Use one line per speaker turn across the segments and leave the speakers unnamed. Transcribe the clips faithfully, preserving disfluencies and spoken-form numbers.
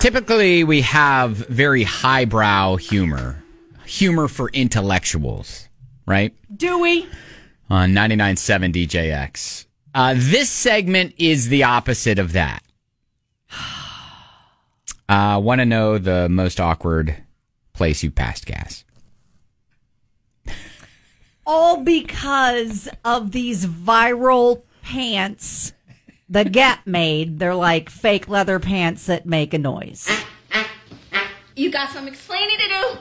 Typically, we have very highbrow humor. Humor for intellectuals, right?
Do we?
On ninety-nine point seven D J X. Uh, this segment is the opposite of that. I uh, want to know the most awkward place you passed gas.
All because of these viral pants the Gap made. They're like fake leather pants that make a noise.
You got some explaining to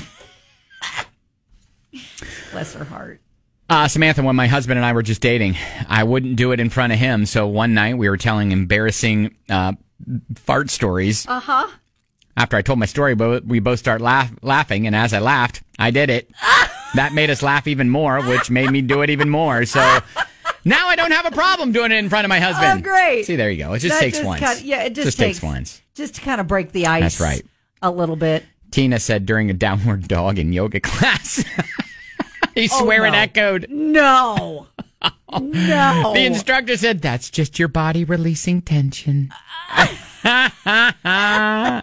do.
Bless her heart.
Uh, Samantha, when my husband and I were just dating, I wouldn't do it in front of him. So one night we were telling embarrassing uh, fart stories.
Uh-huh.
After I told my story, we both start laugh- laughing. And as I laughed, I did it. That made us laugh even more, which made me do it even more. So now I don't have a problem doing it in front of my husband.
Oh, great.
See, there you go. It just
that
takes
just
once.
Kind of, yeah, it just,
just
takes,
takes once.
Just to kind of break the ice.
That's right.
A little bit.
Tina said during a downward dog in yoga class. He
oh,
swear
no.
and echoed.
No. No.
The instructor said, that's just your body releasing tension.
uh,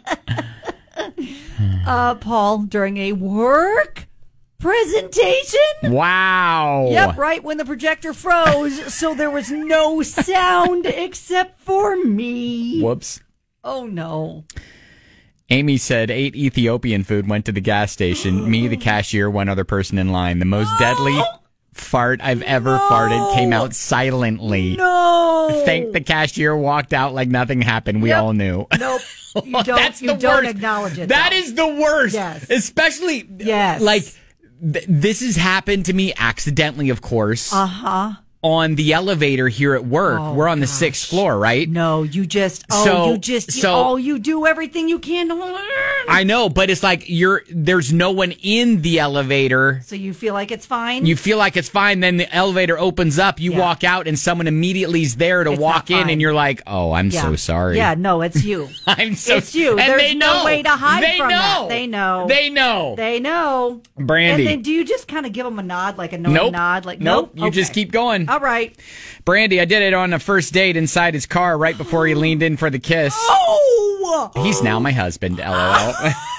Paul, during a work presentation.
Wow.
Yep, right when the projector froze, so there was no sound except for me.
Whoops.
Oh, no.
Amy said eight Ethiopian food went to the gas station. Me, the cashier, one other person in line. The most deadly fart I've ever
no.
farted came out silently.
No.
Thank the cashier, walked out like nothing happened. We
yep.
all knew.
Nope. You don't,
That's
you
the
don't
worst.
acknowledge it.
That
though.
is the worst.
Yes.
Especially,
yes.
like, th- this has happened to me accidentally, of course.
Uh-huh.
On the elevator here at work.
Oh,
We're on the
gosh.
sixth floor, right?
No, you just, oh,
so,
you just,
so,
oh, you do everything you can to learn.
I know, but it's like you're, there's no one in the elevator.
So you feel like it's fine?
You feel like it's fine, then the elevator opens up, you
yeah.
walk out, and someone immediately is there to
it's
walk in, and you're like, oh, I'm
yeah.
so sorry.
Yeah, no, it's you.
I'm so
It's you.
And
There's
they
no
know.
way to hide
they
from
know.
that. They know.
They know.
They know.
Brandy.
And then do you just kind of give them a nod, like a knowing
nope.
nod? Like,
nope.
nope.
You
okay.
just keep going.
All right.
Brandy, I did it on a first date inside his car right before he leaned in for the kiss.
Oh!
He's now my husband, LOL.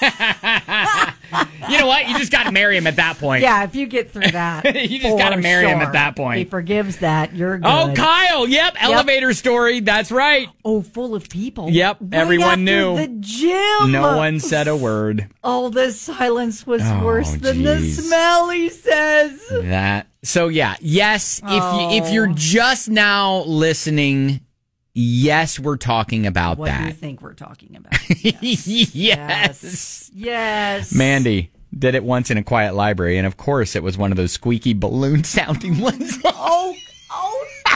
You know what? You just got to marry him at that point.
Yeah, if you get through that.
You just got to marry
sure.
him at that point.
He forgives that. You're good.
Oh, Kyle. Yep.
Yep.
Elevator story. That's right.
Oh, full of people.
Yep.
Right
Everyone
after
knew.
The gym.
No one said a word.
Oh, the silence was
Oh,
worse than the
geez.
smell, he says.
That. So, yeah. Yes.
Oh.
If you, if you're just now listening, yes, we're talking about
what
that.
What do you think we're talking about? Yes.
yes.
yes. Yes.
Mandy did it once in a quiet library, and of course it was one of those squeaky balloon sounding ones.
Oh, oh no.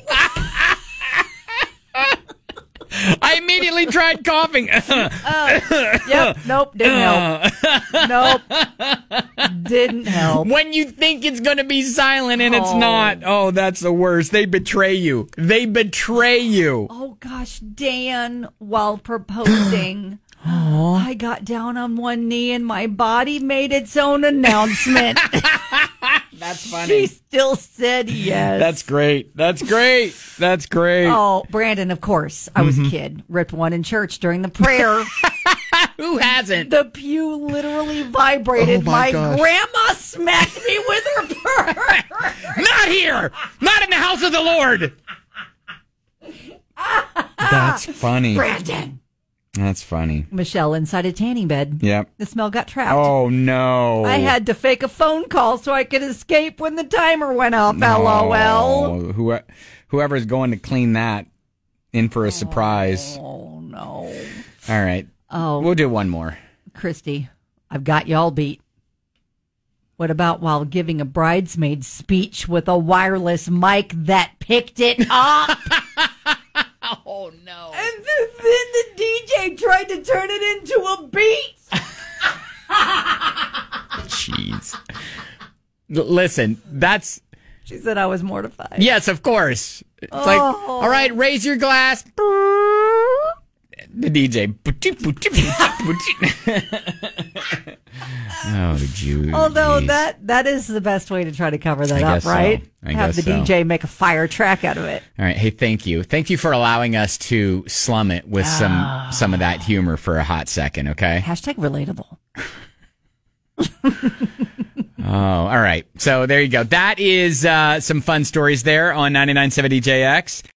I immediately tried coughing.
uh, yep, nope, didn't help. Nope, didn't help.
When you think it's going to be silent and it's
Oh.
not. Oh, that's the worst. They betray you. They betray you.
Oh gosh, Dan, while proposing, I got down on one knee and my body made its own announcement.
That's funny.
She still said yes.
That's great. That's great. That's great.
Oh, Brandon, of course. I was
Mm-hmm.
a kid. Ripped one in church during the prayer.
Who hasn't?
The pew literally vibrated.
Oh, my
my
gosh.
grandma smacked me with her purse.
Not here. Not in the house of the Lord. That's funny.
Brandon.
That's funny.
Michelle inside a tanning bed.
Yep.
The smell got trapped.
Oh, no.
I had to fake a phone call so I could escape when the timer went off. LOL.
Oh, who, whoever's going to clean that in for a surprise.
Oh, no.
All right.
Oh,
We'll do one more.
Christy, I've got y'all beat. What about while giving a bridesmaid speech with a wireless mic that picked it up?
Oh, no.
And then the D J tried to turn it into a beat.
Jeez. L- listen, that's...
She said I was mortified.
Yes, of course. It's
Oh.
like, all right, raise your glass. The D J. Oh, Jude.
Although
geez.
that that is the best way to try to cover that
I
up,
guess so.
right?
I
Have
guess
the
so.
D J make a fire track out of it.
All right. Hey, thank you. Thank you for allowing us to slum it with some some of that humor for a hot second, okay?
Hashtag relatable.
Oh, all right. So there you go. That is uh, some fun stories there on ninety-nine point seven D J X.